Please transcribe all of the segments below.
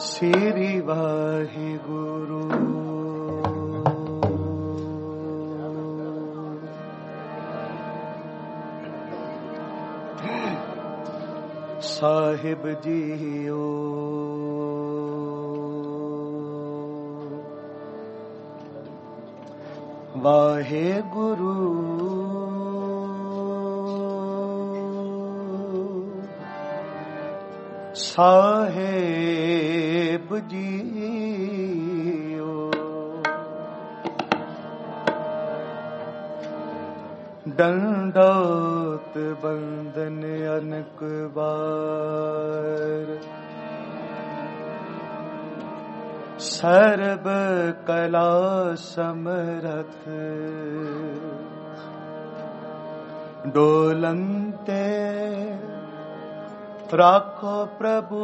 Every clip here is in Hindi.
श्री वाहिगुरु। साहिब जीओ वाहिगुरु साहेब जीओ दंडोत बंदन अनक बार सर्व कला समरथ डोलंते राखो प्रभु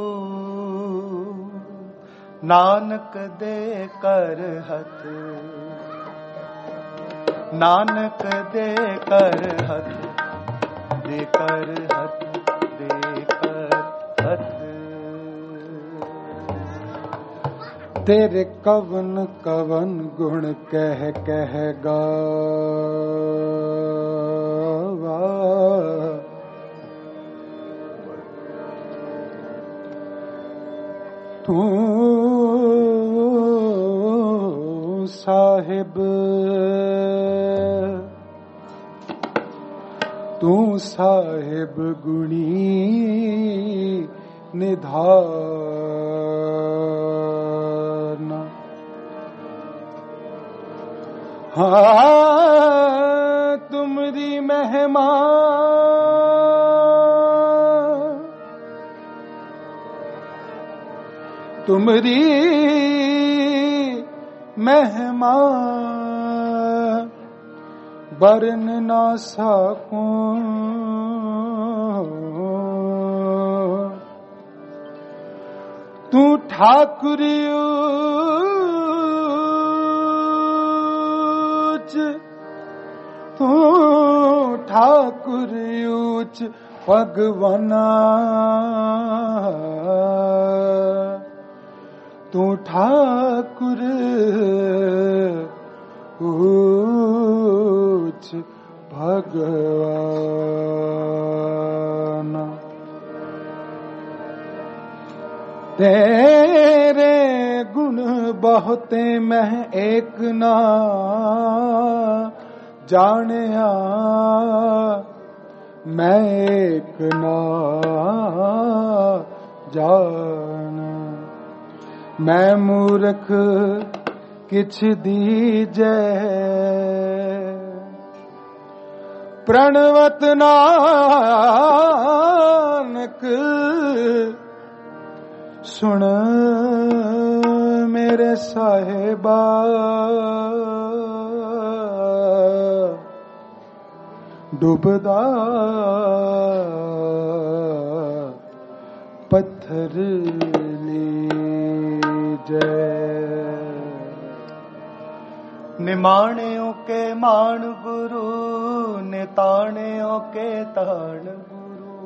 नानक दे कर हथ नानक दे कर हथ दे कर हथ दे कर हथ। तेरे कवन कवन गुण कह कह गावा तू साहिब गुणी निधान। हाँ तुमरी महिमा तुमरी महिमा बरन ना सकूं। तू ठाकुर ऊच भगवाना तू ठाकुर ऊच भगवान। तेरे गुण बहुते मैं एक ना जानिया मैं एक ना जान। मैं मूर्ख किछ दीजै प्रणवत नानक सुन मेरे साहिबा। डूबदा पत्थर लीजै निमाणियों के मान गुरु निताणियों के ताण गुरु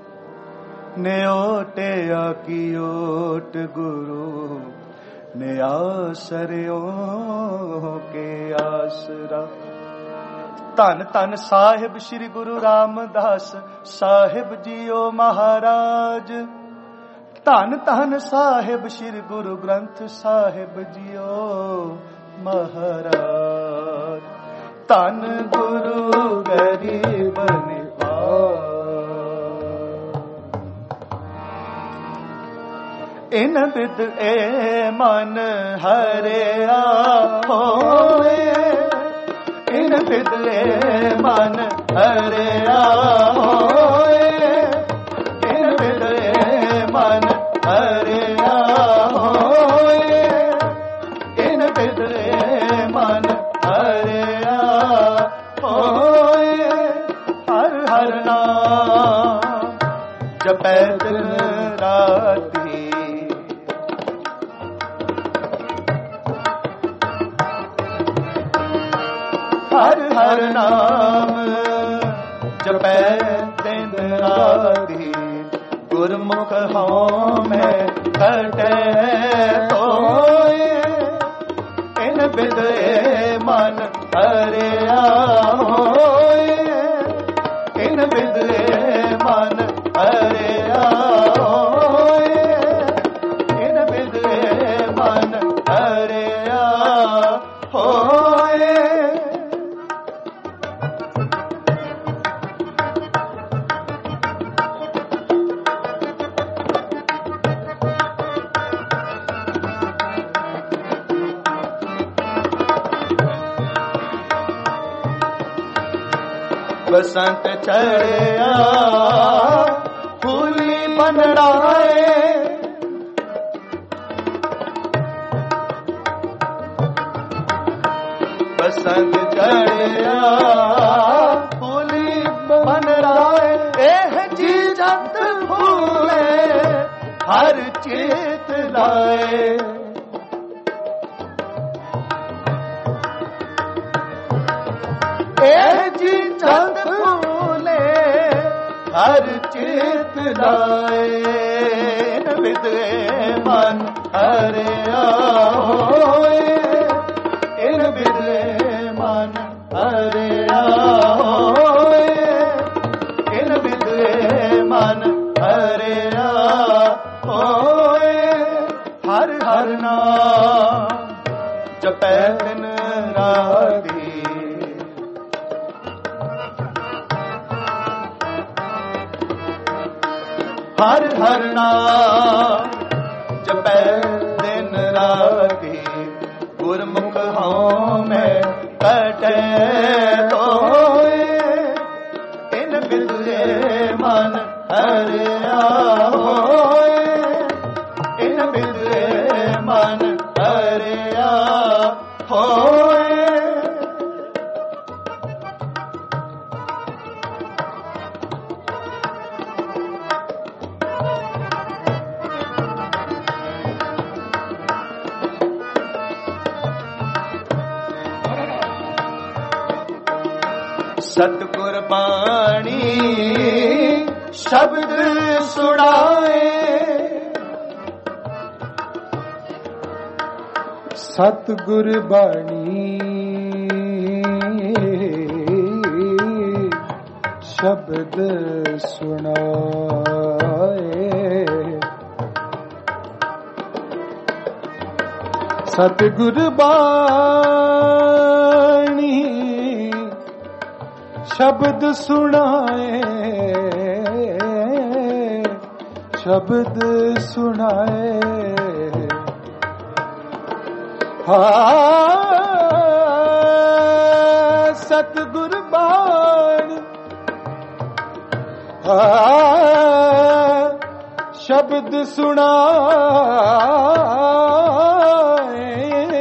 न्योटे की ओट गुरु ने आसरियों के आसरा। धन धन साहिब श्री गुरु रामदास साहिब जीओ महाराज। धन धन साहिब श्री गुरु ग्रंथ साहिब जीओ महाराज। धन गुरु गरीब निवाज। इन बिद ए मन हरिया होए इन बिद ए मन हरिया होए इन बिद ए मन हरिया होए इन बिद ए मन हरिया होए। हर हर नाम जपै दिन राती हर हर नाम जपै दिन राती। गुर ਗੁਰਮੁਖ ਹਉ ਮੈਂ ਕਟੈ ਤੋਏ ਇਨ ਬਿਦਏ ਮਨ ਹਰਿਆ ਹੋਏ ਇਨ ਬਿਦਏ ਮਨ ਹਰਿਆ ਹੋਏ ਇਨ ਬਿਦਏ ਮਨ ਹਰਿਆ ਹੋਏ बसंत चढ़िया फूली बनड़ाए बसंत चढ़िया फूली बनड़ाए एह जी जत फूले हर चेत लाए एह जी जत फूले हर चेत लाए विदे मन हरिया होए इन विदे मन हरिया होए इन विदे मन हरिया होए हर हर नाम जपै दिन राती हर हर नाम जपै दिन राती गुरमुख हूँ मैं कटै तोए इन बिदे मन हरिया होए इन बिदे मन हरिया होए सतगुर बाणी शब्द सुनाए सतगुर बाणी शब्द सुनाए सतगुर बाणी शब्द सुनाए शब्द सुनाए सतगुर बाणी शब्द सुनाए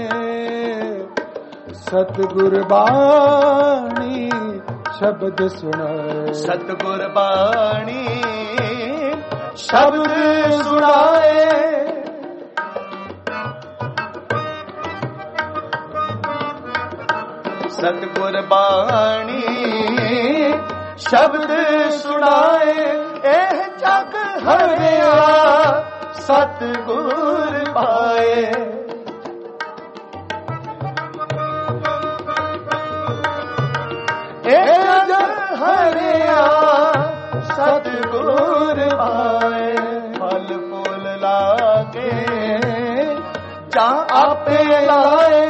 सतगुर बाणी शब्द सुनाए सतगुर बाणी शब्द सुनाए सतगुर बाणी शब्द सुनाए एह जग हरिया सतगुर पाए हरिया सतगुर पाए फल फूल लागे जा आपे लाए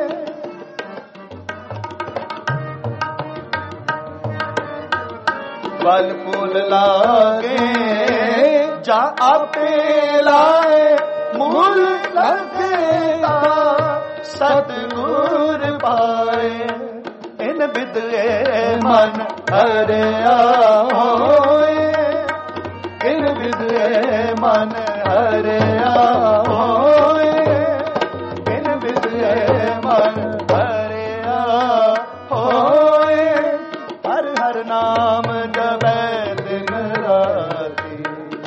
फल फूल लागे जा आपे लाए मूल लगेगा सतगुर पाए इन बिदए मन हरिया होए इन बिदए मन हरिया होए इन बिदए मन हरिया होए हर हर नाम जपै दिन राती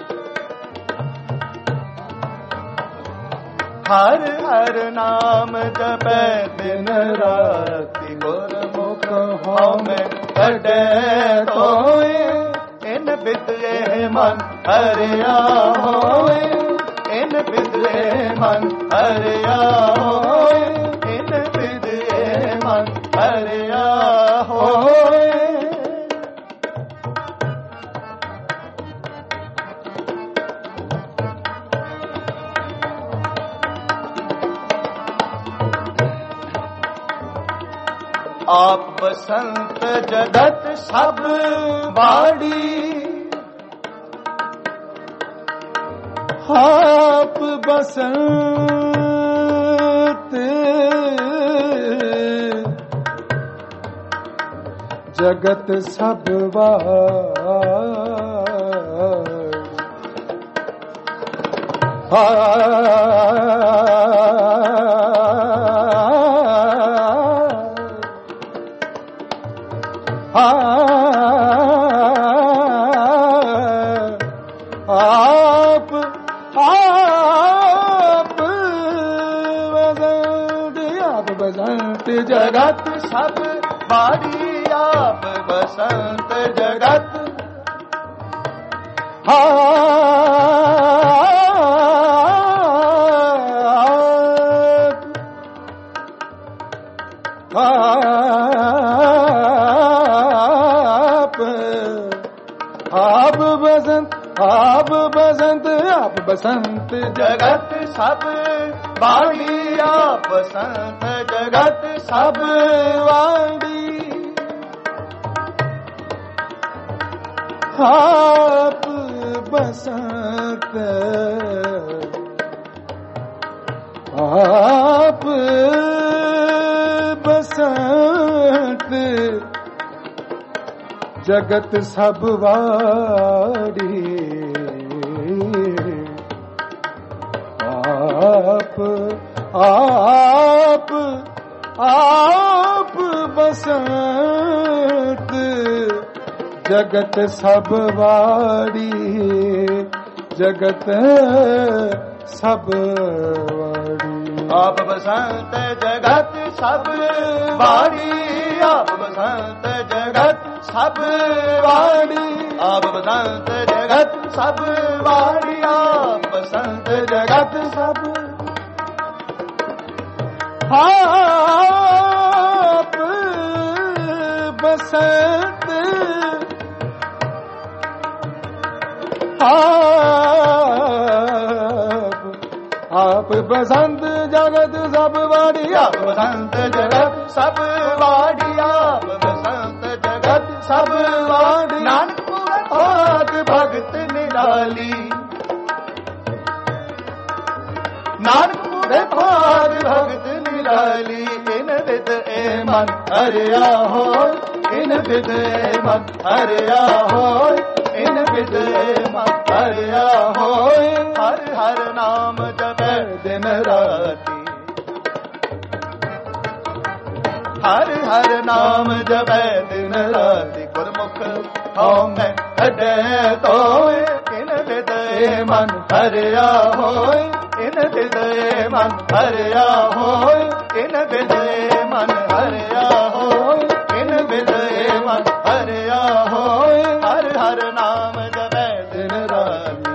हर हर नाम जपै दिन राती गुरमुख हूँ मैं कटै तोए इन बिदए मन हरिया होए इन विदे मन हरिया होए इन विदे मन हरिया होए। आप बसंत जगत सब बाड़ी आप बसंत जगत सब जगत सब बाड़ी आप बसंत जगत आप बसंत जगत सब बाड़ी आप बसंत जगत सब वाड़ी आप बसंत आप बसंत जगत सब वाड़ी आप बसंत जगत सब वाड़ी जगत सब वाड़ी आप बसंत जगत सब बाड़ी आप बसंत जगत सब वाड़ी आप बसंत जगत सब वाड़ी आप बसंत जगत सब आप बसंत आप बसंत जगत सब वाड़ी आप बसंत जगत सब वाड़ी आप बसंत जगत सब वाड़ी नानक भाग भगत निराली नानक भाग भगत निराली इन विद ए मन हरिया हो इन विद ए मन हरिया हो इन विद ए मन हरिया हो हर हर नाम जपे दिन राती हर हर नाम जपे दिन राती गुरमुख हो मैं कटे तो इन विद ए मन हरिया हो इन विद ए मन हरिया हो इन विद ए मन हरिया हो इन विद ए मन हरिया हो हर हर नाम जपे दिन राती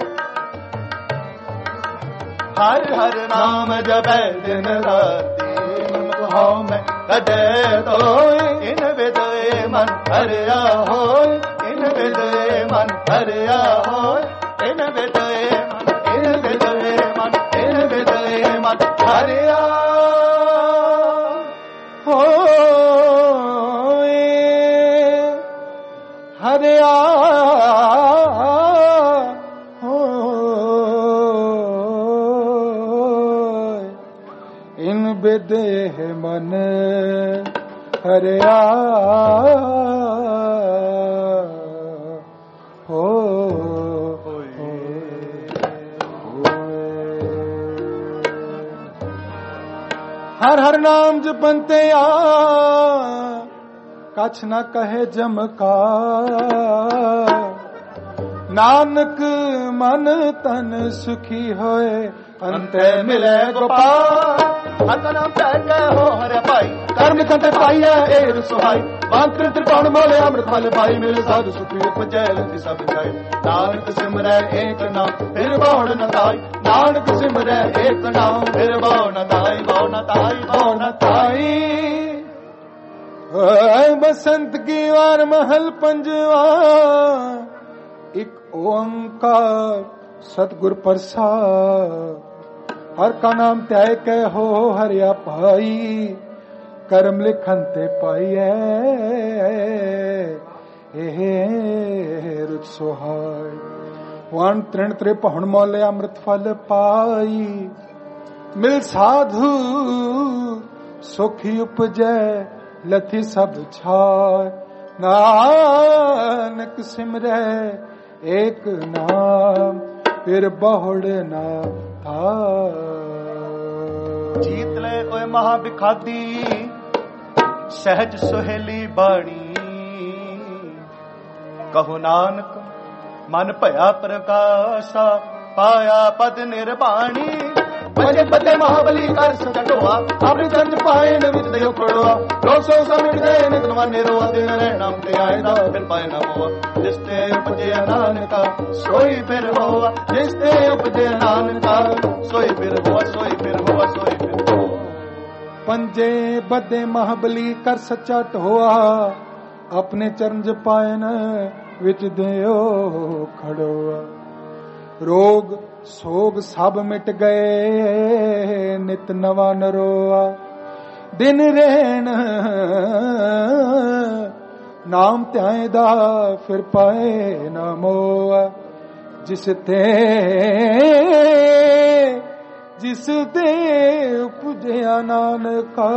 हर हर नाम जपे दिन राती हो मैं कटे तो इन विद ए मन हरिया हो इन विद ए मन हरिया हो इन विद ए मन इन विद ए मन इन विद ए मन हरिया हो हरिया हो इन विदे मन हरिया हो हर हर नाम जपंते आ कछ न कहे जमका ਨਾਨਕ ਮਨ ਤਨ ਸੁਖੀ ਹੋਏ ਅੰਤੇ ਮਿਲੇ ਗੋਪਾਲ। ਅਤਨਾ ਪੈ ਕੇ ਹੋ ਹਰਿ ਭਾਈ ਕਰਮ ਕੰਤੇ ਪਾਈਐ ਏ ਰਸੋਹਾਈ। ਬਾਂਤਰ ਤ੍ਰਿਕੋਣ ਮੋਲੇ ਅੰਮ੍ਰਿਤ ਫਲ ਪਾਈ ਮਿਲੇ ਸਾਧੂ ਸੁਖੀ ਉਪਜੈ ਲੰਦੀ ਸਭ ਜਾਏ। ਨਾਨਕ ਸਿਮਰੈ ਏਕ ਨਾਮ ਫਿਰ ਬਹੁੜ ਨ ਤਾਈ। ਨਾਨਕ ਸਿਮਰੈ ਏਕ ਨਾਮ ਫਿਰ ਬਹੁੜ ਨ ਤਾਈ। ਬਹੁ ਨ ਤਾਈ ਬਹੁ ਨ ਤਾਈ। बसंत की वार महल पंजवा एक ओंकार सतगुर प्रसाद। हर का नाम त्याय कै हो हरिया पाई कर्म लिखन ते पाइए रुच सोहाय। वन तृण त्रिपहुण मोले अमृत फल पाई मिल साधु सुखी उपजै लथी सब छाय। नानक सिमरै एक नाम फिर बहुड़ ना थाय। जीत ले ओए महा बिखादी सहज सुहेली बाणी। कहो नानक मन भया प्रकाशा पाया पद निर्वाणी। बजे बदे महाबली कर सटोआ अपने चंद पाए न विच दयो पड़ोआ। लोग सो समिट गए नित नवाने रोआ दिन रहना ते आए दा फिर पाए न होआ। जिसते उपजे नानका सोई फिर होआ। जिसते उपजे नानका सोई फिर होआ। सोई फिर होआ। सोई फिर होआ। पंजे बदे महाबली कर सच्चा ढोआ अपने चरण पाए न विच दयो खड़ोआ। रोग सोग सब मिट गए नित नवा नरोआ। दिन रहन नाम त्याय दा फिर पाए न मोआ। जिस ते उपजया नानका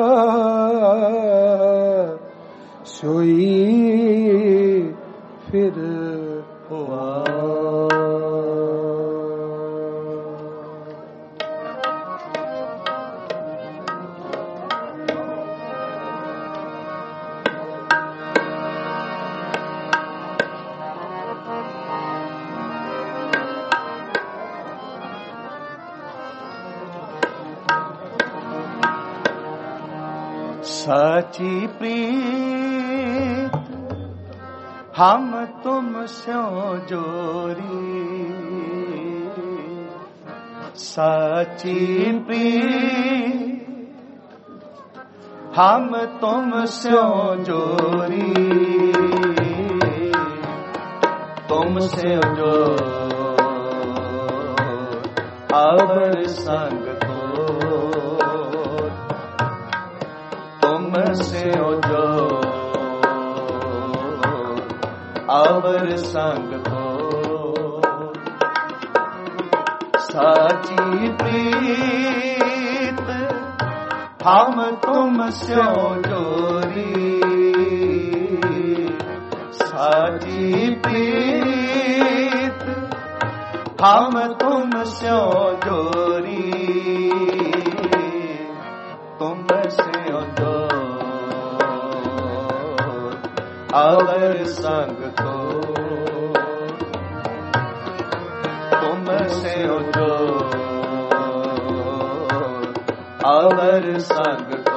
सोई फिर हुआ। साची प्रीत हम तुम स्यों जोरी। साची प्रीत हम तुम स्यों जोरी। तुम स्यों जो अवर संग से जो अवर संग को। साची प्रीत हम तुम स्यों जोरी। साची प्रीत हम तुम स्यों जोरी। तुम स्यों जो अवर संग को। तुम से जो अवर संग को।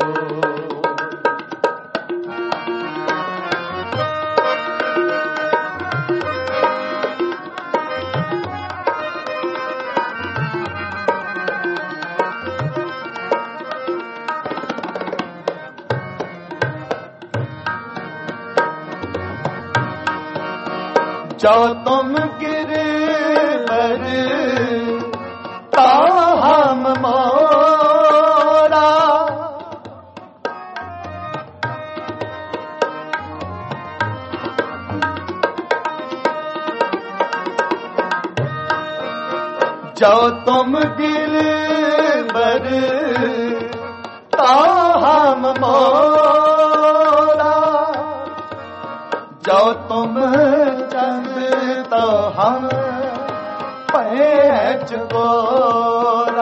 जो तुम गिर पर ता हम मोरा। जो तुम गिर पर ता हम मोरा। जो तुम तो हम पैच गोरा।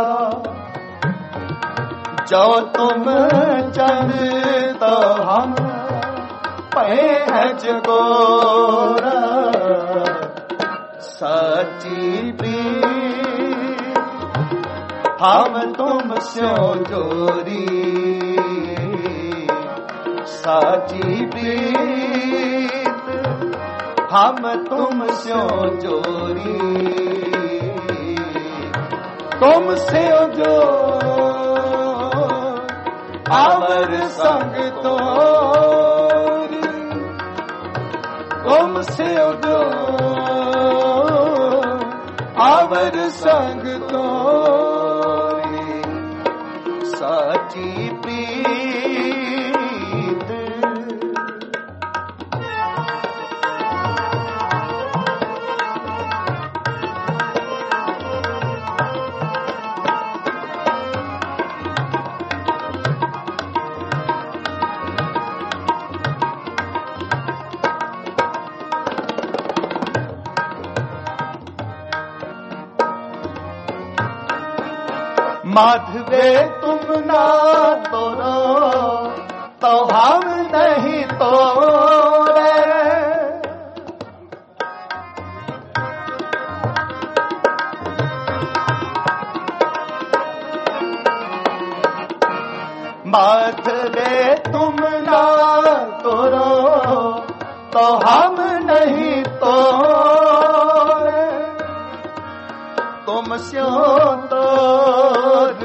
जो तुम चंद तो हम पैच गोरा। साची प्रीत हम तुम स्यों जोरी, साची प्रीत हम तुम स्यों जोरी, तुम स्यों जो आवर संग तोरी, तुम स्यों जो आवर संग तोरी, साची प्रीत माधवे तुम ना तोरो तो हम नहीं तोरे, माधवे तुम ना तोरो तो हम नहीं तोरे, तुम स्यों तोर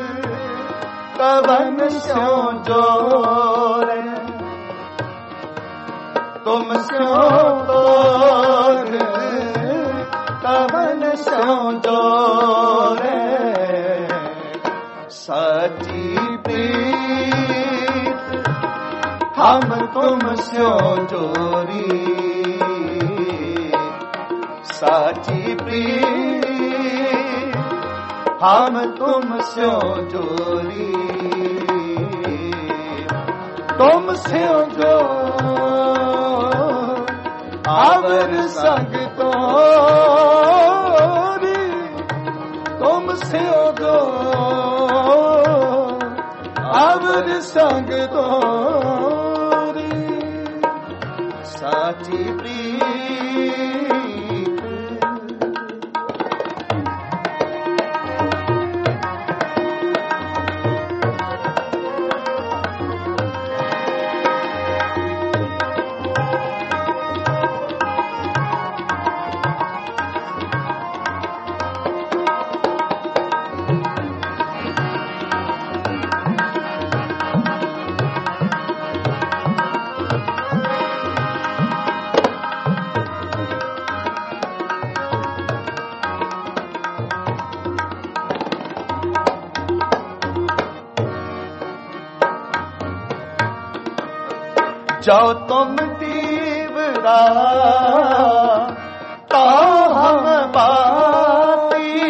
कवन स्यों जोरे, तुम स्यों तोर कवन स्यों जोरे, साची प्रीत हम तुम स्यों जोरी, साची प्रीत हम तुम स्यों जोरी, तुम स्यों जो आवर संग तोरी, तुम स्यों जो आवर संग तोरी, साची प्रीत जो तुम दीवरा तो हम बाती,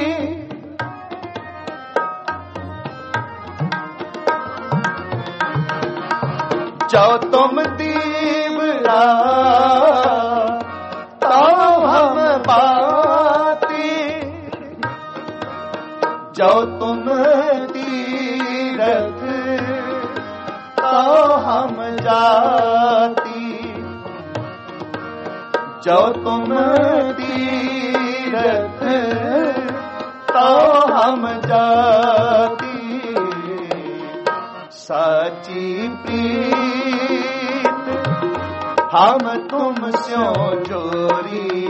जो तुम दीवरा तो हम बाती, जो तुम तीरथ तो हम जाती, जो तुम तीरथ तो हम जाती, साची प्रीत हम तुम स्यों जोरी,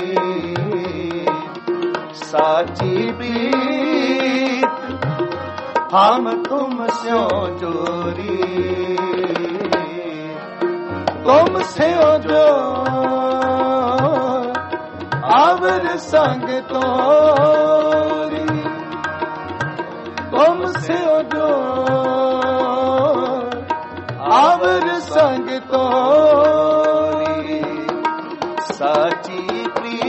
साची प्रीत हम तुम स्यों जोरी, तुम स्यों जो आवर संग तोरी, तुम स्यों जो आवर संग तोरी, साची प्रीत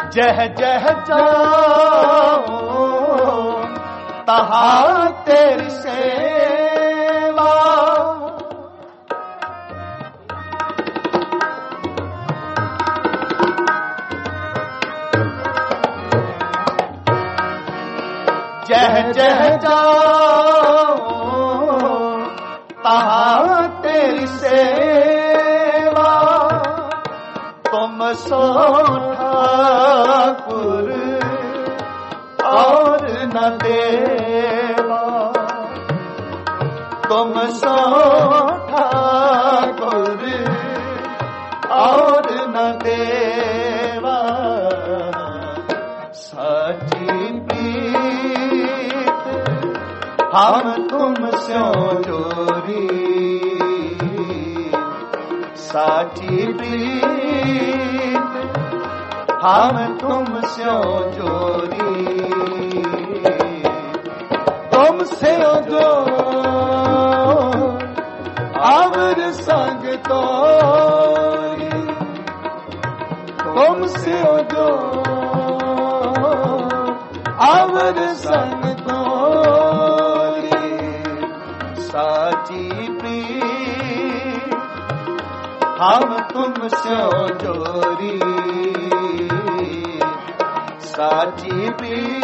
जह जह जाओ तहाँ तेरी सेवा, जह जह जाओ तहाँ तेरी सेवा, तुम सो ठाकुर और न देवा, तुम सो ठाकुर और न देवा, साची प्रीत हम तुम स्यों जोरी, साची प्रीत हम तुम स्यों जोरी, तुम स्यों जो अवर संग तोरी, तुम स्यों जो अवर संग तोरी, साची प्रीत हम तुम स्यों जोरी, साची प्रीत।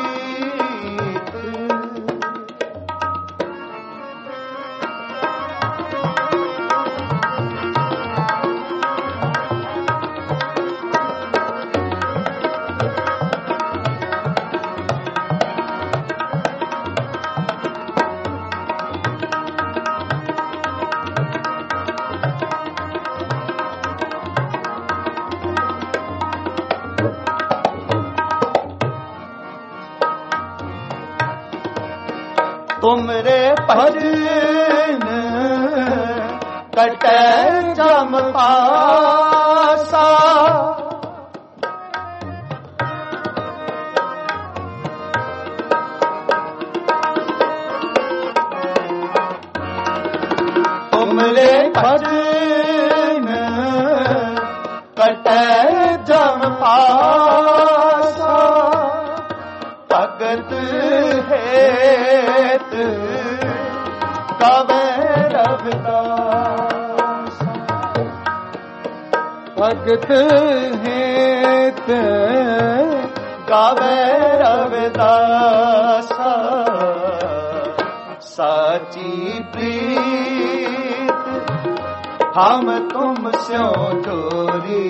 तुमरे भजन कटे जम पासा, तुमरे भजन कटे जम पासा, भगत हेत गावे रविदास, भगत हेत गावे रविदास, साची प्रीत हम तुम स्यों जोरी,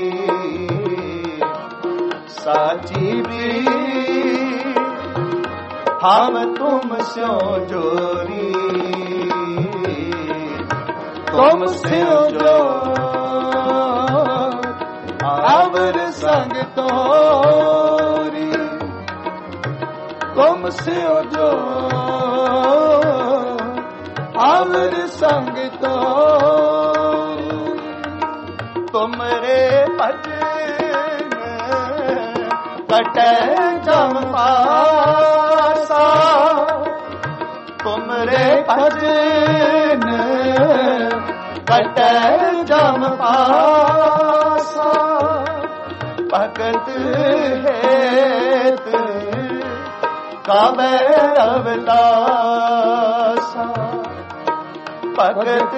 साची प्रीत हम तुम स्यों जोरी, तुम स्यों जो अवर संग तोरी, तुम स्यों जो अवर संग तोरी, तुमरे भजन कटे जम पासा, तुमरे भजन कटे जम पासा, भगत हेत गावे रविदास, भगत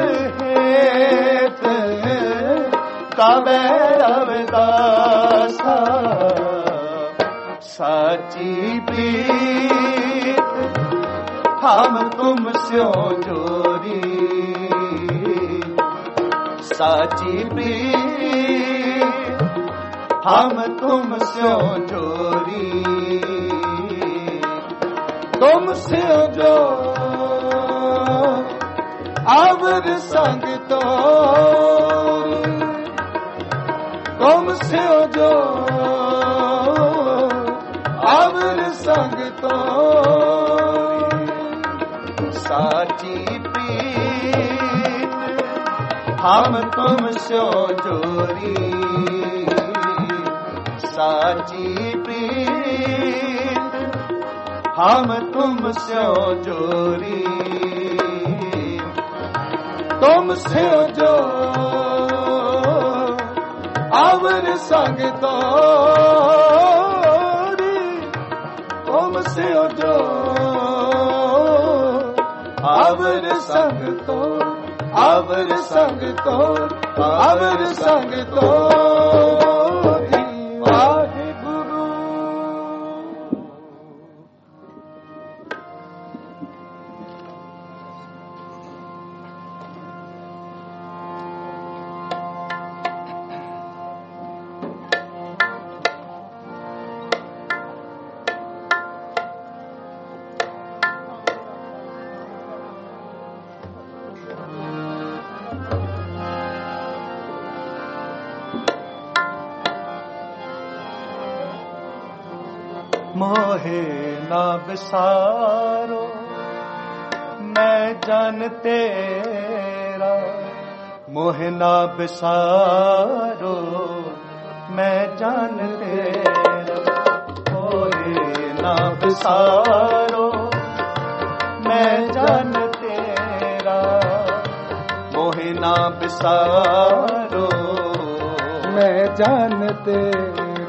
हेत गावे रविदास, साची प्रीत हम तुम स्यों जोरी, साची प्रीत हम तुम स्यों जोरी, तुम स्यों जो अवर संग तोरी, तुम स्यों जो अवर संग तोरी, साची प्रीत हम तुम स्यों जोरी, साची प्रीत हम तुम स्यों जोरी, तुम स्यों जो अवर संग तोरी तुम से जो अवर संग तो अवर संग तो अवर संग तो वाहिगुरु। मोहे ना बिसारो मैं जान तेरा, मोहे ना बिसारो मैं जान तेरा, मोहे ना बिसारो मैं जान तेरा, मोहे ना बिसारो मैं जान तेरा।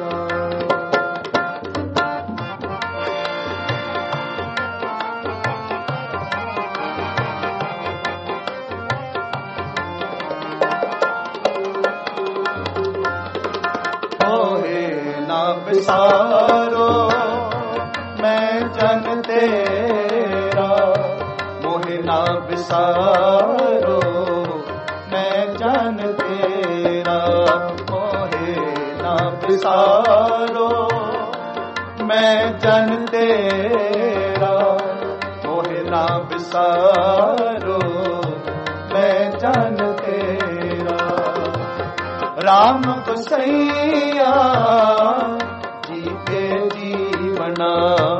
बिसारो मैं जन तेरा, मोहे ना बिसारो मैं जन तेरा, मोहे ना बिसारो मैं जन तेरा, मोहे ना बिसारो मैं जन तेरा। राम गोसैया जीवना,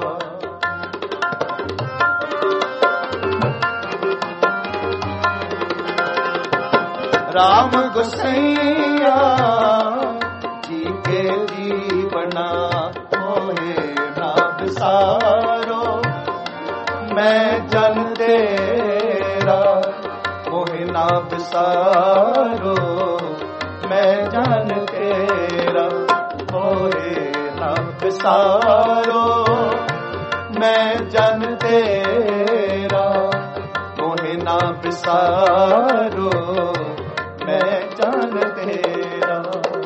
राम गोसैया जी के जीवना, मोहे ना बिसारो मैं जन तेरा, मोहे ना बिसारो मैं जन तेरा, मोहे ना बिसारो मैं जन तेरा, मोहे ना बिसारो मैं जन तेरा।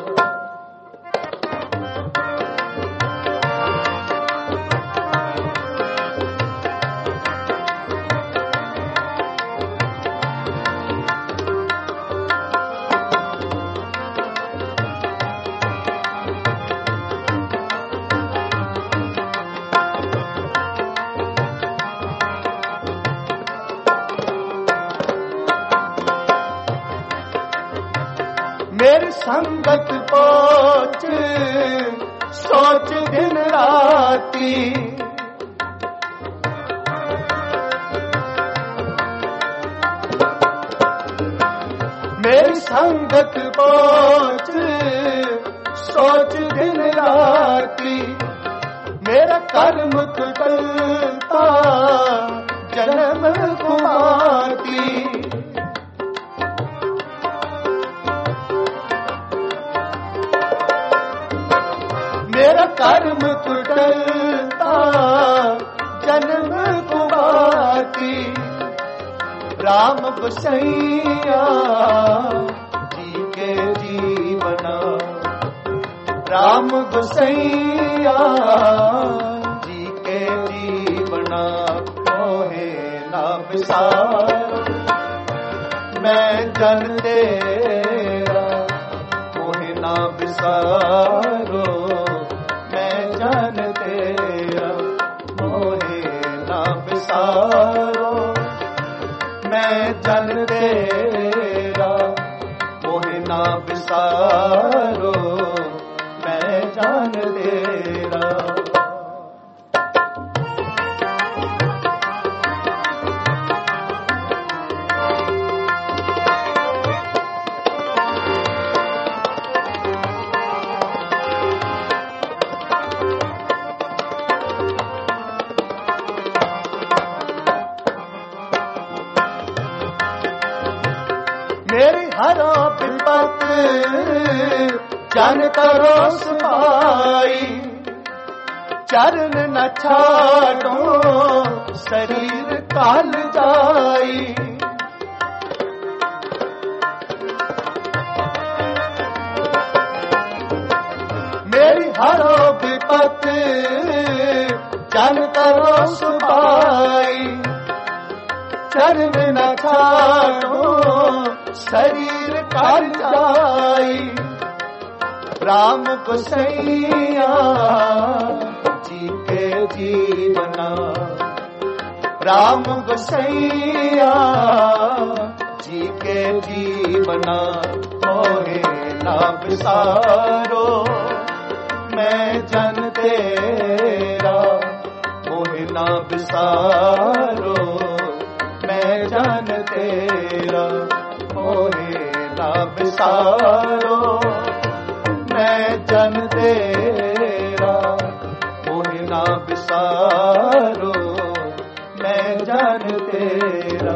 मेरी संगत पहुंच सोच दिन राती, मेरी संगत पहुंच सोच दिन राती, मेरा कर्म कुटलता जन्म कुमाती, मेरा कर्म कुटलता जन्म कुमाती, राम गोसैया जी के जीवना, राम गोसैया जी के जीवना, मोहे ना बिसारो मैं जन तेरा, मोहे ना बिसारो मैं जन तेरा, मोहे ना बिसारो मैं जन तेरा, मोहे ना बिसारो मैं जन तेरा। मेरी हर विपत जन करो सफाई, चरण न छाड़ो शरीर काल जाई। मेरी हरो विपत जन करो सफाई, चरण न छाड़ो शरीर काल जाई। राम गोसैया जी के जीवना, राम गोसैया जी के जीवना, मोहे ना बिसारो मैं जन तेरा, मोहे ना बिसारो मैं जन तेरा, मोहे ना बिसारो मैं जन तेरा, मोहे ना बिसारो मैं जन तेरा।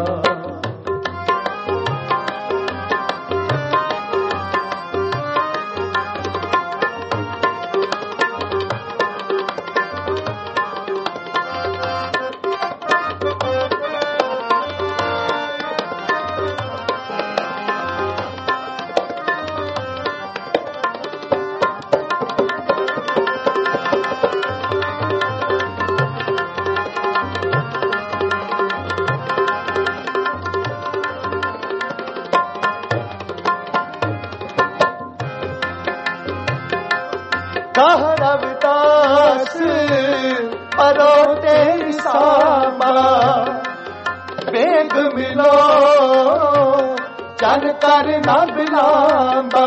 कह रविदास परो तेरी सामा, बेग मिलो जन कर न बिलांबा।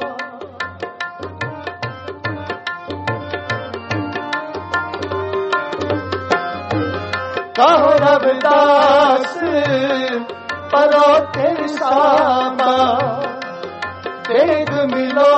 कहो रविदास परो तेरी सामा, बेग मिलो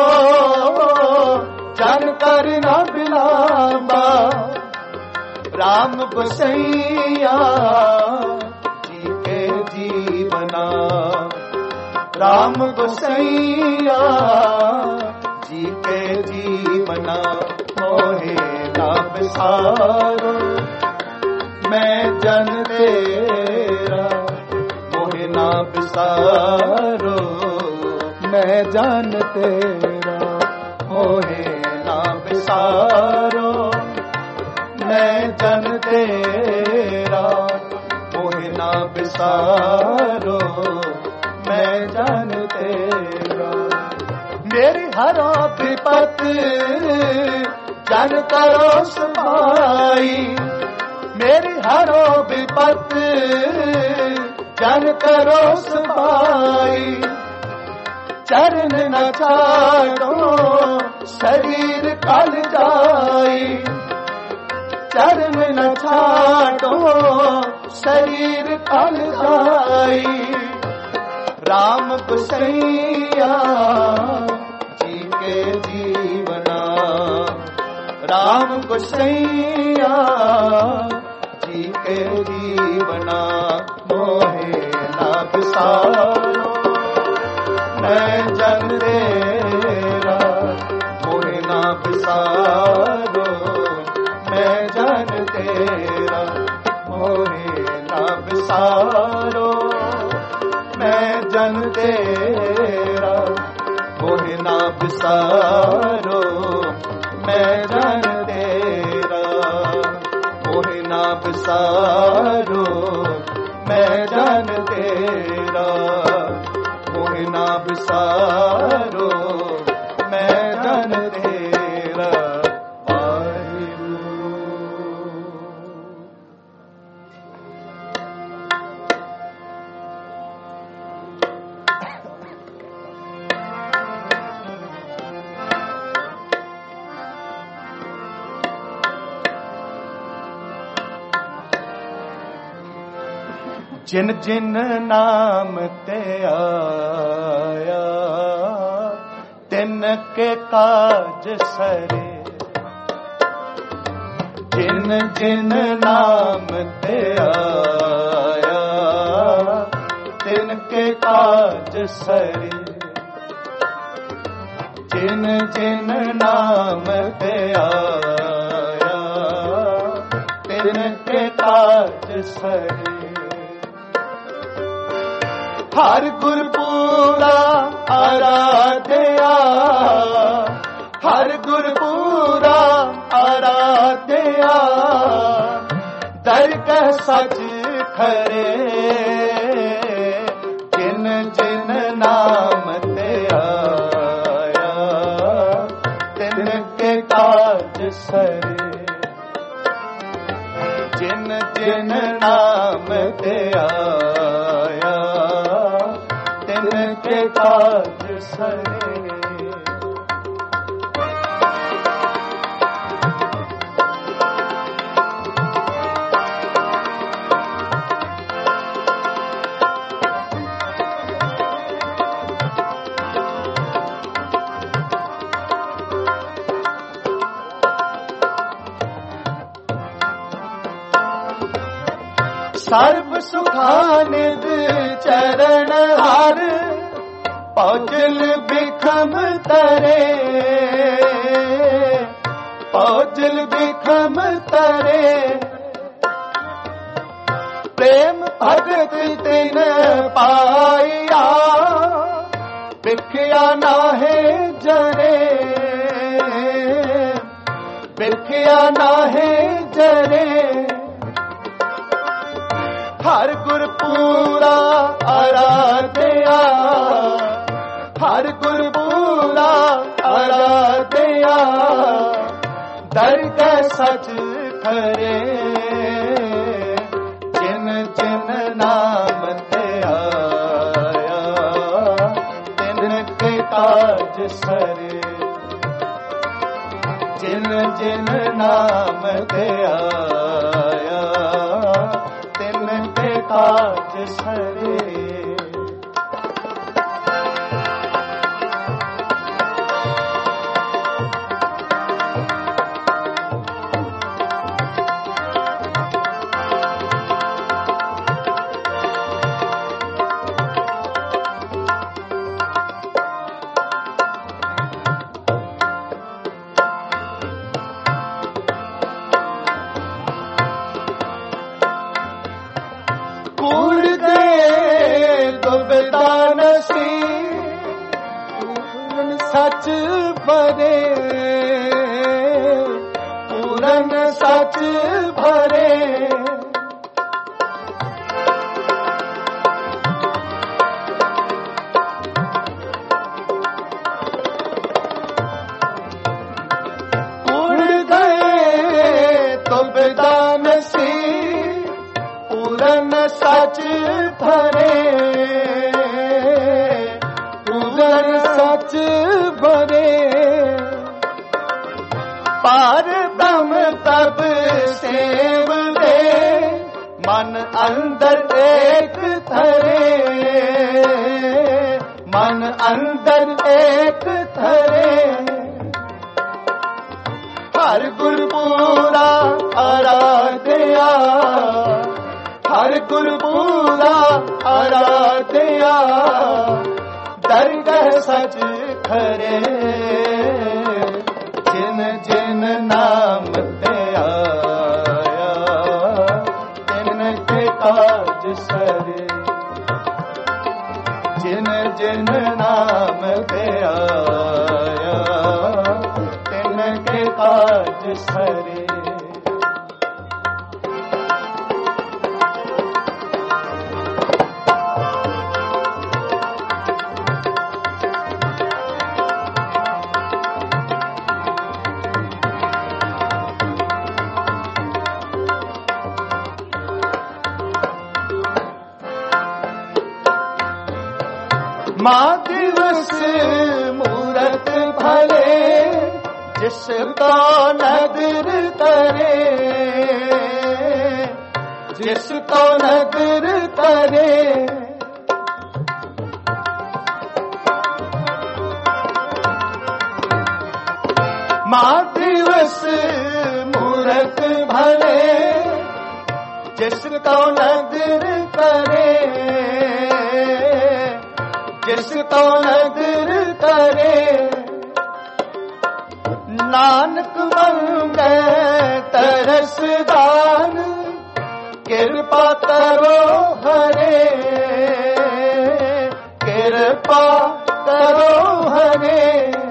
जन कर न बिलांबा। राम गोसैया जी के जीवना, राम गोसैया जी के जीवना, मोहे ना बिसारो मैं जन तेरा, मोहे ना बिसारो मैं जन तेरा, मोहे ना बिसारो मैं जन तेरा, मोहे ना बिसारो मैं जन तेरा। मेरी हर विपत जन करो सफाई, मेरी हर विपत जन करो सफाई। चरण न छाड़ो शरीर कल जाई, चरण न छाड़ो शरीर कल जाई। राम गोसैया जी के जीवना, राम गोसैया जी के जीवना, मोहे ना बिसारो मैं जन तेरा, मोहे ना बिसारो मैं जन तेरा, मोहे ना बिसारो मैं जन तेरा, मोहे ना बिसारो मैं जन तेरा, मोहे ना बिसारो मैं जन तेरा, मोहे ना बिसारो मैं जन तेरा। जिन जिन नाम ते आया, तिन के काज सरे। जिन जिन नाम ते आया, तिन के काज सरे। जिन जिन नाम ते आया तिनके काज सरे। हर गुर पूरा आराध्या, हर गुर पूरा आराध्या, दरगह सच खरे। जिन जिन नाम ते आया तिनके काज सरे। जिन जिन नाम ते आया तिनके काज सरे। सर्व सुखानिद चरण हर, पौजल बिखम तरे, पौजल बिखम तरे। प्रेम भगत तिन पाया, बिखया नाहे जरे, बिखया नाहे जरे। हर गुर पूरा आराध्या, हर गुर पूरा आराध्या, दरगह सच खरे। जिन जिन नाम ते आया तिनके काज सरे। जिन जिन नाम ते आया तिनके काज सरे। सच भरे, पूरन सच भरे। उड़ गए तो बेदानसी, पूरन सच भरे, पूरन सच भरे। पार ब्रह्म तब सेव दे, मन अंदर एक धरे, मन अंदर एक धरे। हर गुर पूरा आराध्या, हर गुर पूरा आराध्या, दरगह सच खरे। जिन जिन नाम ते आया तिनके काज सरे। जिन जिन नाम ते आया तिनके काज सरे। माँ दिवस मूरत भले, जिसको नदर करे, जिसको नदर करे। माँ दिवस मूरत भले, जिसको नदर करे, जिसको नदर करे। ਨਾਨਕ ਮੰਗੈ ਤਰਸ ਦਾਨ, ਕਿਰਪਾ ਕਰੋ ਹਰੇ, ਕਿਰਪਾ ਕਰੋ ਹਰੇ।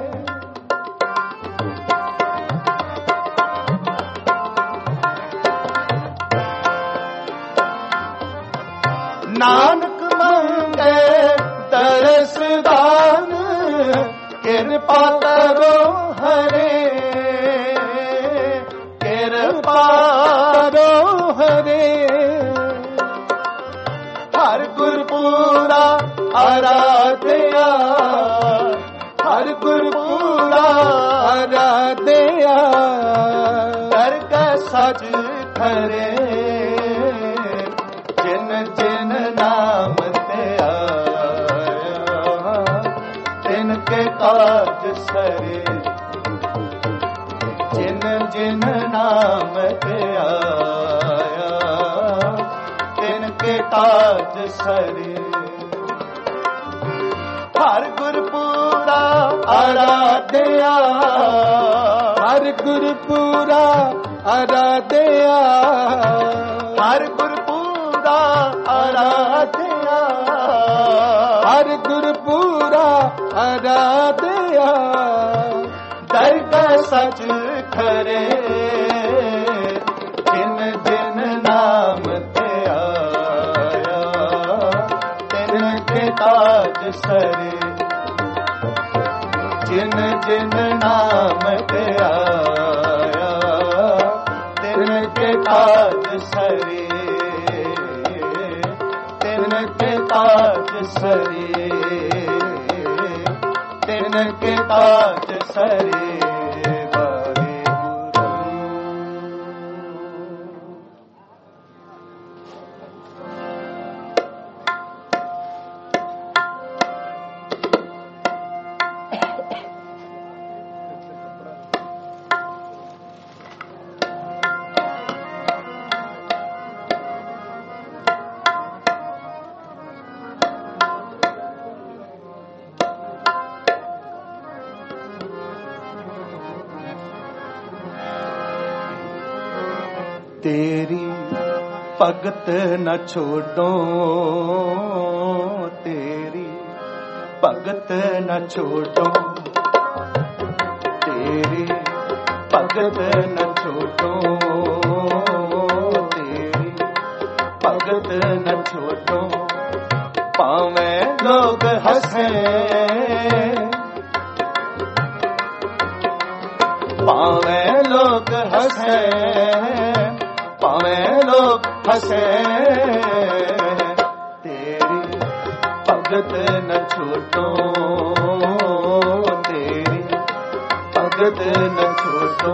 ਨਾਨਕ ਮੰਗੈ ਤਰਸ ਦਾਨ, ਕਿਰਪਾ ਕਰੋ ਹਰੇ, ਕਿਰਪਾ ਕਰੋ ਹਰੇ। ਹਰ ਗੁਰਪੂਰਾ ਆਰਾਧਿਆ, ਹਰ ਗੁਰਪੂਰਾ ਆਰਾਧਿਆ, ਕਰੈ ਸਚ ਖਰੇ, ਜਿਨ ਜਿਨ ਨਾਮ ਤੇ ਆਇਆ, ਤਿਨ ਕੇ ਕਾਜ ਸਰੇ। ਜਿਨ ਜਿਨ ਨਾਮ ਤੇ ਆਇਆ, ਤਿਨ ਕੇ ਕਾਜ ਸਰੇ। ਹਰ ਗੁਰਪੂਰਾ ਆਰਾਧਿਆ, ਹਰ ਗੁਰਪੂਰਾ ਆਰਾਧਿਆ, ਹਰ ਗੁਰਪੂਰਾ ਆਰਾਧਿਆ, ਹਰ ਗੁਰਪੂਰਾ ਆਰਾਧਿਆ, ਦਰਗਾਹ ਸਚ ਖਰੇ, ਜਿਨ ਜਿਨ ਨਾਮ ਤੇ ਆਇਆ, ਤਿਨ ਕੇ ਕਾਜ ਸਰੇ। ਜਿਨ ਜਿਨ ਨਾਮ ਤੇ ਆਇਆ, ਤਿਨ ਕੇ ਕਾਜ ਸਰੇ, ਤਿਨ ਕੇ ਕਾਜ ਸਰੇ, ਤਿਨ ਕੇ ਕਾਜ ਸਰੇ। तेरी भगत न छोड़ो, तेरी भगत न छोड़ो, तेरी भगत न छोड़ो, तेरी भगत न छोड़ो। पावे लोग हंसे, पावे लोग हंसे, पावे लोग हंसे, तेरी भगत न छोड़ो, तेरी भगत न छोड़ो,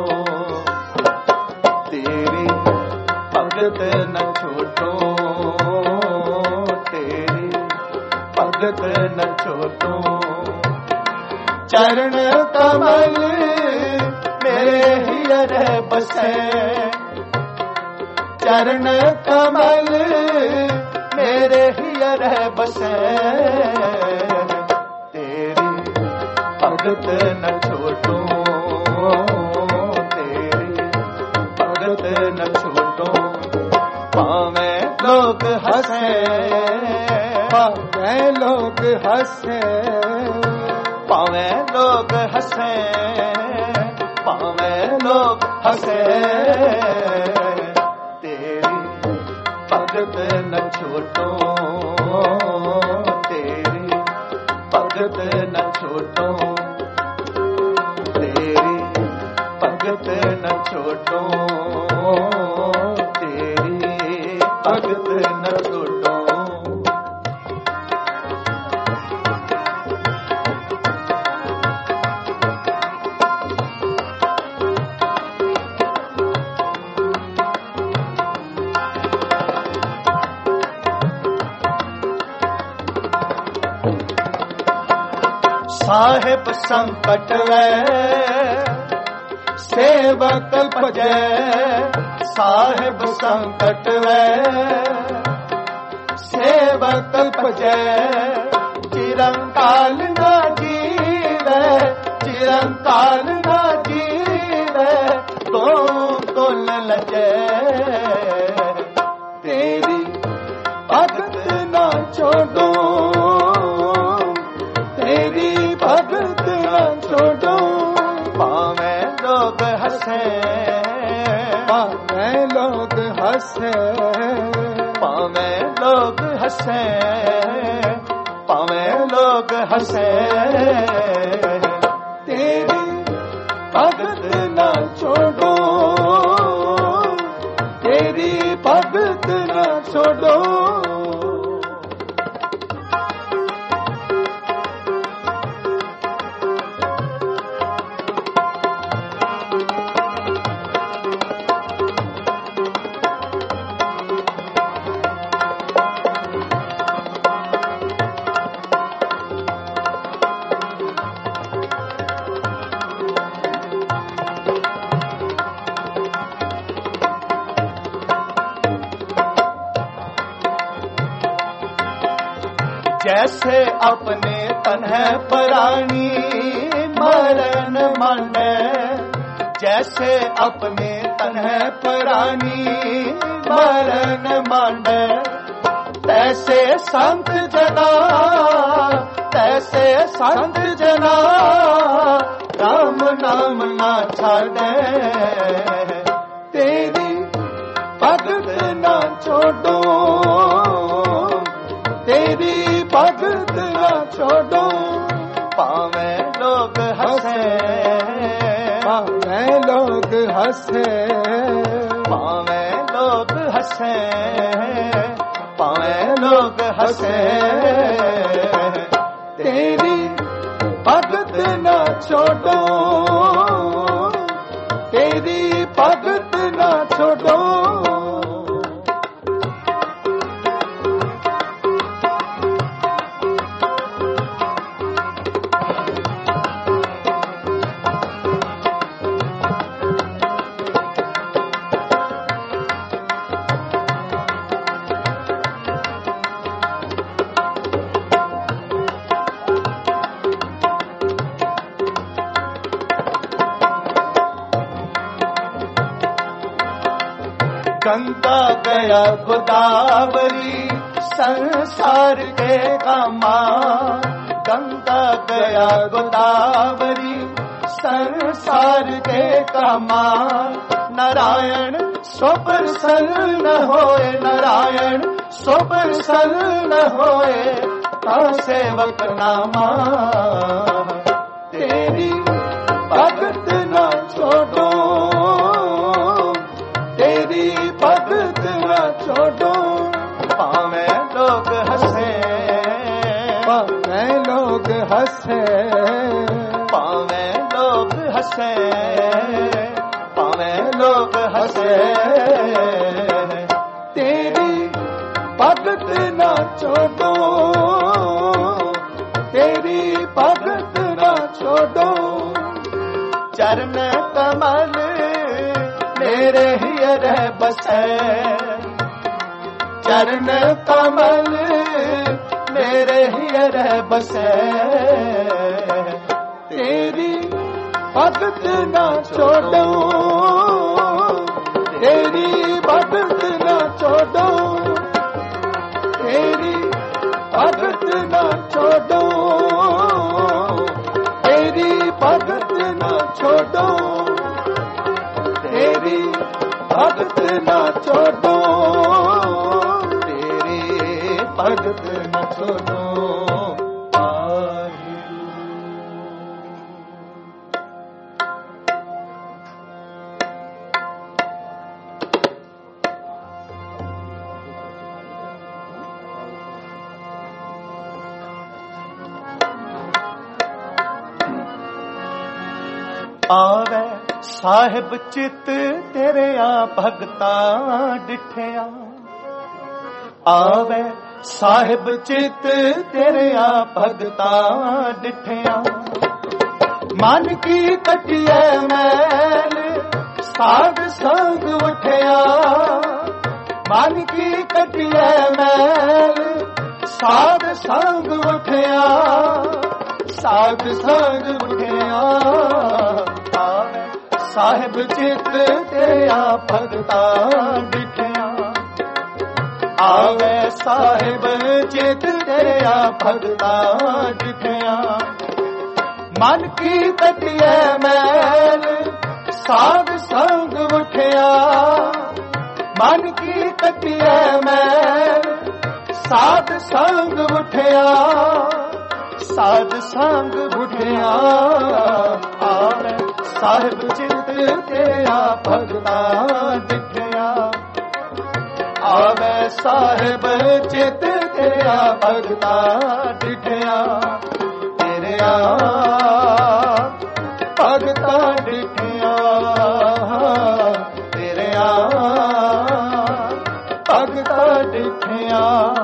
तेरी भगत न छोड़ो, तेरी भगत न छोड़ो। चरण कमल मेरे हृदय बसे, चरण कमल मेरे हृदय बसे, तेरी भगत न छोड़ो, तेरी भगत न छोड़ो। पावे लोग हंसे, पावे लोग हंसे, पावे लोग हंसे, पावे लोग हंसे, भगत न छोड़ो, तेरी भगत न छोड़ो, तेरी भगत न छोड़ो, तेरी भगत न छोड़ो। साहिब संकट वे सेवक भजै, साहिब संकट वे सेवक भजै। चिरंकाल न जीवै, चिरंकाल न जीवै, ਕੁਲ ਲਜੈ ਤੇਰੀ ਭਗਤ ਨਾ ਛੋਡੋ ਤੇਰੀ ਭਗਤ ਨਾ ਛੋਡੋ ਭਾਵੇਂ ਲੋਕ ਹੱਸੇ ਭਾਵੇਂ ਲੋਕ ਹੱਸੇ ਭਾਵੇਂ ਲੋਕ ਹੱਸੇ ਭਾਵੇਂ ਲੋਕ ਹੱਸੇ ਤੇਰੀ ਭਗਤ ਨਾ ਛੋਡੋ ਤੇਰੀ ਭਗਤ ਨਾ ਛੋਡੋ जैसे अपने तन है प्राणी मरण माने जैसे अपने तन है प्राणी मरण माने तैसे संत जना तैसे संत जना राम नाम ना छाड़े तेरी भगत ना छोड़ो तेरी भगत ना छोड़ो भावें लोग हंसे भावें लोग हंसे भावें लोग हंसे भावें लोग हंसे तेरी भगत ना छोड़ो तेरी भगत ना छोड़ो गंगा गया गोदावरी संसार के कामा गंगा गया गोदावरी संसार के कामा नारायण सो प्रसन्न होए नारायण सो प्रसन्न होए ता सेवक नामा तेरी भगत ना छोड़ो तेरी भगत ना छोड़ो भावें लोग हंसे भावें लोग हंसे भावें लोग हंसे भावें लोग हंसे तेरी भगत ना छोड़ो तेरी भगत ना छोड़ो चरण कमल मेरे हियरे बसे चरण कमल मेरे हियरे बसे तेरी भगत ना छोड़ो तेरी भगत ना छोड़ो तेरी भगत ना छोड़ो तेरी भगत ना छोड़ो तेरी भगत ना छोड़ो तेरी भगत ना छोड़ो आवे साहिब चित तेरे आ भगता डिठिया आवे साहिब चित तेरे आ भगता डिठिया मन की कटिए मैल साध संग उठिया मन की कटिए मैल साध संग उठिया साध संग उठिया ਸਾਹਿਬ ਚਿਤ ਤੇਰਾ ਭਗਤਾਂ ਡਿਠਿਆ ਆਵੇ ਸਾਹਿਬ ਚਿਤ ਤੇਰਾ ਭਗਤਾਂ ਡਿਠਿਆ ਮਨ ਕੀ ਕਟਿਐ ਮੈਲ ਸਾਧ ਸੰਗ ਉਠਿਆ ਮਨ ਕੀ ਕਟਿਐ ਮੈਲ ਸਾਧ ਸੰਗ ਉਠਿਆ ਸਾਧ ਸੰਗ ਉਠਿਆ ਆਵੇ ਸਾਹਿਬ ਚਿਤ ਤੇਰਾ ਭਗਤਾਂ ਡਿਠਿਆ ਆਵੇ ਸਾਹਿਬ ਚਿਤ ਤੇਰਾ ਭਗਤਾਂ ਡਿਠਿਆ ਤੇਰਿਆ ਭਗਤਾਂ ਡਿਠਿਆ ਤੇਰਿਆ ਭਗਤਾਂ ਡਿਠਿਆ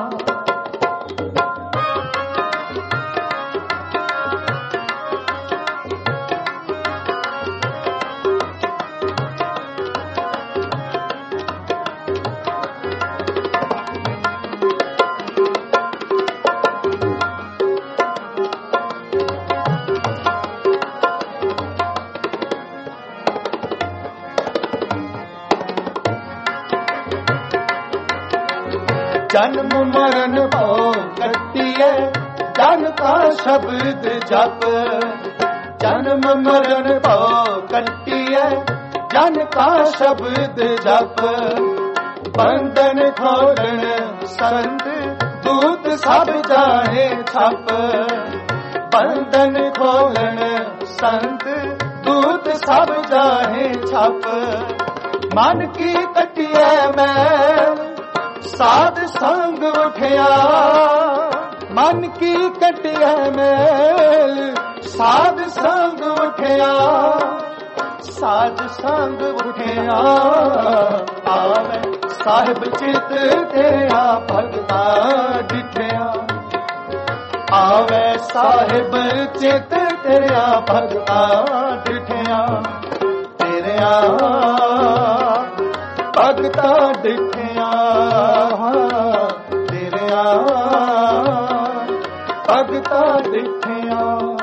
ਜਨਮ ਮਰਨ ਭਉ ਕੱਟਿਐ ਜਨ ਕਾ ਸ਼ਬਦ ਜਪ ਜਨਮ ਮਰਨ ਭਉ ਕੱਟਿਐ ਜਨ ਕਾ ਸ਼ਬਦ ਜਪ ਬੰਧਨ ਖੋਲਣ ਸੰਤ ਦੂਤ ਸਭ ਜਾਣੇ ਛਪ ਬੰਧਨ ਖੋਲਣ ਸੰਤ ਦੂਤ ਸਭ ਜਾਣੇ ਛਪ ਮਨ ਕੀ ਕਟਿਐ ਮੈਲ ਸਾਧ ਸੰਗ ਉਠਿਆ ਮਨ ਕੀ ਕਟਿਐ ਮੈਲ ਸਾਧ ਸੰਗ ਉਠਿਆ ਸਾਧ ਸੰਗ ਉਠਿਆ ਆਵੇ ਸਾਹਿਬ ਚਿਤ ਤੇਰਾ ਭਗਤਾਂ ਡਿਠਿਆ ਆਵੇ ਸਾਹਿਬ ਚਿਤ ਤੇਰਾ ਭਗਤਾਂ ਡਿਠਿਆ ਤੇਰਿਆ ਭਗਤਾਂ ਡਿਠਿਆ ਤੇਰਿਆ ਭਗਤਾਂ ਡਿਠਿਆ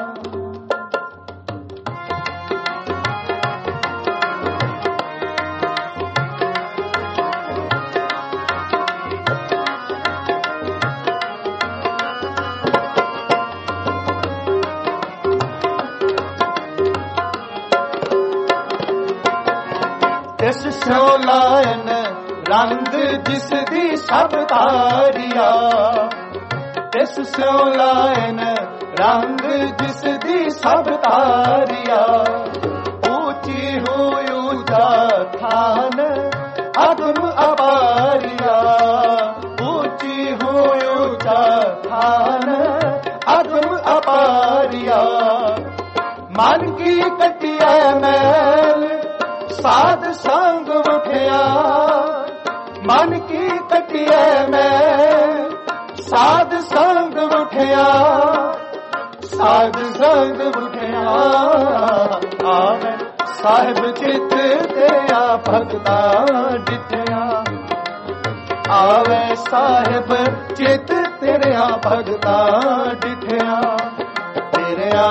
ਤਿਸ ਸਿਉ ਲਾਇਨ ਰੰਗ ਜਿਸ ਦੀ ਸਭ ਤਾਰਿਆ ਤਿਸ ਸਿਉ ਲਾਇਨ ਰੰਗ ਜਿਸ ਦੀ ਸਭ ਤਾਰਿਆ ਉੱਚੀ ਹੋਇ ਉੱਚਾ ਥਾਨ ਅਗਮ ਅਪਾਰਿਆ ਉੱਚੀ ਹੋਇ ਉੱਚਾ ਥਾਨ ਅਗਮ ਅਪਾਰਿਆ ਮਨ ਕੀ ਕਟਿਐ ਮੈਲ ਸਾਧ ਸੰਗ ਉਠਿਆ ਮਨ ਕੀ ਕਟਿਐ ਮੈਲ ਸਾਧ ਸੰਗ ਉਠਿਆ ਸਾਧ ਸੰਗ ਉਠਿਆ ਆਵੇ ਸਾਹਿਬ ਚਿਤ ਤੇਰਾ ਭਗਤਾਂ ਡਿਠਿਆ ਆਵੇ ਸਾਹਿਬ ਚਿਤ ਤੇਰਾ ਭਗਤਾਂ ਡਿਠਿਆ ਤੇਰਿਆ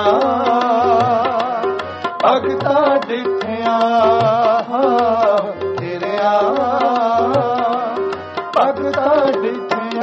ਭਗਤਾਂ ਡਿਠਿਆ ਤੇਰਿਆ ਭਗਤਾਂ ਡਿਠਿਆ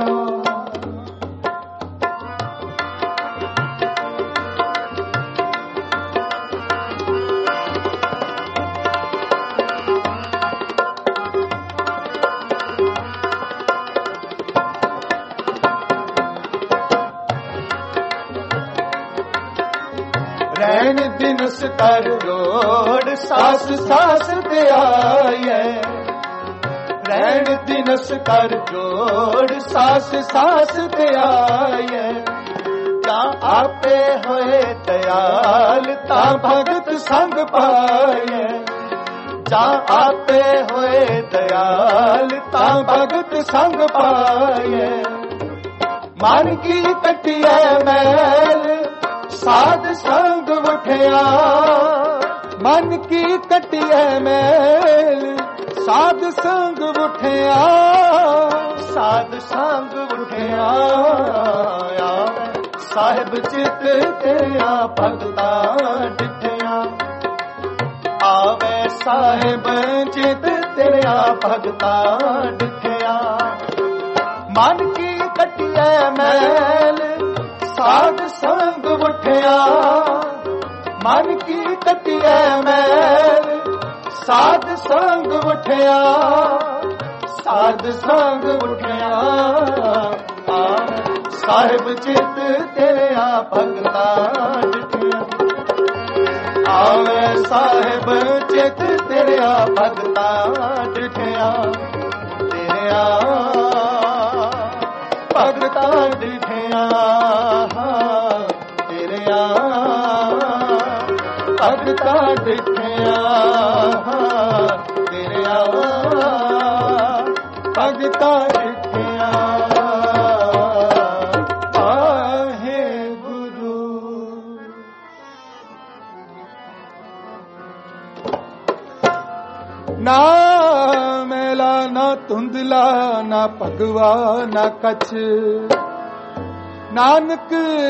ਰਹਿਣ ਦਿਨਸ ਕਰ ਜੋੜ ਸਾਸ ਸਾਸ ਤੇ ਆਈਐ ਰਹਿਣ ਦਿਨਸ ਕਰ ਜੋੜ ਸਾਸ ਸਾਸ ਤੇ ਆਈਐ ਤਾਂ ਆਪੇ ਹੋਏ ਦਇਆਲ ਤਾਂ ਭਗਤ ਸੰਗ ਪਾਈਐ ਜਾਂ ਆਪੇ ਹੋਏ ਦਇਆਲ ਤਾਂ ਭਗਤ ਸੰਗ ਪਾਈਐ ਮਨ ਕੀ ਕਟਿਐ ਮੈਲ ਸਾਧ ਸੰਗ ਉਠਿਆ ਮਨ ਕੀ ਕਟਿਐ ਮੈਲ ਸਾਧ ਸੰਗ ਉਠਿਆ ਸਾਧ ਸੰਗ ਉਠਿਆ ਸਾਹਿਬ ਚਿਤ ਤੇਰਾ ਭਗਤਾਂ ਡਿਠਿਆ ਆਵੇ ਸਾਹਿਬ ਚਿਤ ਤੇਰਿਆ ਭਗਤਾ ਡਿਠਿਆ ਮਨ ਕੀ ਕਟਿਐ ਮੈਲ ਸਾਧ ਸੰਗ ਉਠਿਆ ਮਨ ਕੀ ਕਟਿਐ ਮੈਲ ਸਾਧ ਸੰਗ ਉਠਿਆ ਸਾਧ ਸੰਗ ਉਠਿਆ ਸਾਹਿਬ ਚਿਤ ਤੇਰਿਆ ਭਗਤਾ ਡਿਠਿਆ ਆਵੇ ਸਾਹਿਬ ਚਿਤ ਤੇਰਿਆ ਭਗਤਾ ਡਿਠਿਆ ਤੇਰਿਆ ਭਗਤਾ ਡਿਠਿਆ ਤੇਰਿਆ ਭਗਤਾ ਡਿਠਿਆ ਤੇਰਿਆ ਭਗਤਾ ਡਿਠਿਆ ਨਾ ਮੈਲਾ ਨਾ ਧੁੰਦਲਾ ਨਾ ਭਗਵਾ ਨਾ ਕਛ ਨਾਨਕ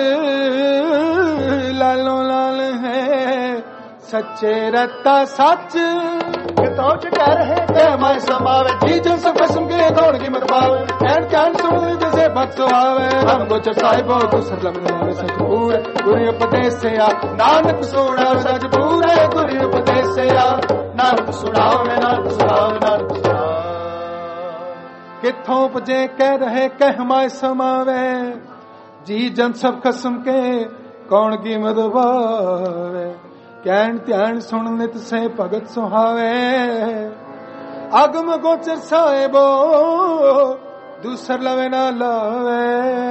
ਲਾਲੋਂ ਲਾਲ ਹੈ ਸੱਚੇ ਰਤਾ ਸੱਚ ਕਿਤੋਂ ਚ ਕਹਿ ਰਹੇ ਤੇ ਮੈਂ ਸਮਾਵੇ ਜੀ ਜਨ ਸਭ ਕਸਮ ਕੇ ਦੌੜ ਕੀ ਮਤ ਪਾਵੇ ਐਨ ਕਾਨ ਸੁਣ ਜਿਸੇ ਭਗਤ ਆਵੇ ਹਮ ਗੋਚਰ ਸਾਹਿਬੋ ਤੂੰ ਸਤਲਮ ਨਾਵੇ ਸਚ ਪੂਰੇ ਗੁਰੂ ਉਪਦੇਸਿਆ ਨਾਨਕ ਸੁਣਾ ਸਚ ਪੂਰੇ ਗੁਰੂ ਉਪਦੇਸਿਆ ਨਾਨਕ ਸੁਣਾਓ ਨਾਨਕ ਸੁਣਾਓ ਨਾਨਕ ਸੁਣਾਓ ਕਿੱਥੋਂ ਪੁਜੇ ਕਹਿ ਰਹੇ ਕਹਿ ਮੈਂ ਸਮਾਵੇ ਜੀ ਜਨ ਸਭ ਕਸਮ ਕੇ ਕੌਣ ਕੀਮਤ ਪਾਵੇ ਕਹਿਣ ਧਿਆਨ ਸੁਣ ਨਿਤ ਸੇ ਭਗਤ ਸੁਹਾਵੇ ਅਗਮ ਗੋਚਰ ਸਾਹਿਬੋ ਦੂਸਰ ਲਵੇ ਨਾ ਲਾਵੇ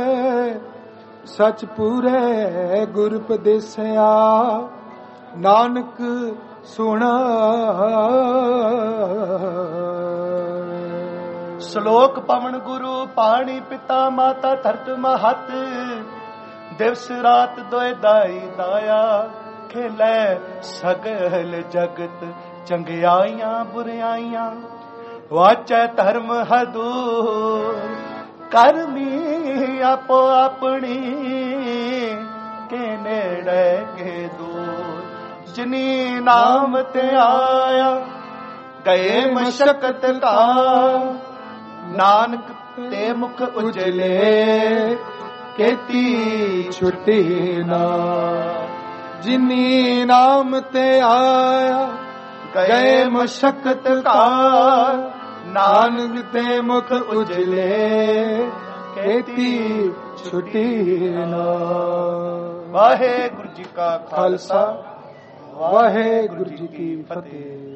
ਸਚ ਪੂਰੇ ਗੁਰ ਉਪਦੇਸਿਆ ਨਾਨਕ ਸੁਣਾ ਸ਼ਲੋਕ ਪਵਨ ਗੁਰੂ ਪਾਣੀ ਪਿਤਾ ਮਾਤਾ ਧਰਤ ਮਹਤ ਦਿਵਸ ਰਾਤ ਦੋਇ ਦਾਈ ਦਾਇਆ ਖੇਲੇ ਸਗਲ ਜਗਤ ਚੰਗਿਆਈਆਂ ਬੁਰਿਆਈਆਂ ਵਾਚੈ ਧਰਮ ਹਦੂਰ ਕਰਮੀ ਆਪੋ ਆਪਣੀ ਕੇ ਨੇੜੇ ਕੇ ਦੂਰ ਜਿਨੀ ਨਾਮ ਤੇ ਆਇਆ ਗਏ ਮਸ਼ਕਤ ਕਾ ਨਾਨਕ ਤੇ ਮੁਖ ਉਜਲੇ ਕੀਤੀ ਛੁੱਟੀ ਨਾ ਜਿਨੀ ਨਾਮ ਤੇ ਆਇਆ ਗਏ ਮਸ਼ਕਤ ਕਾ ਨਾਨਕ ਤੇ ਮੁਖ ਉਜਲੇ ਕੀਤੀ ਛੁੱਟੀ ਨਾ ਵਾਹਿਗੁਰੂ ਜੀ ਕਾ ਖਾਲਸਾ ਵਾਹਿਗੁਰੂ ਜੀ ਕੀ ਫਤਿਹ।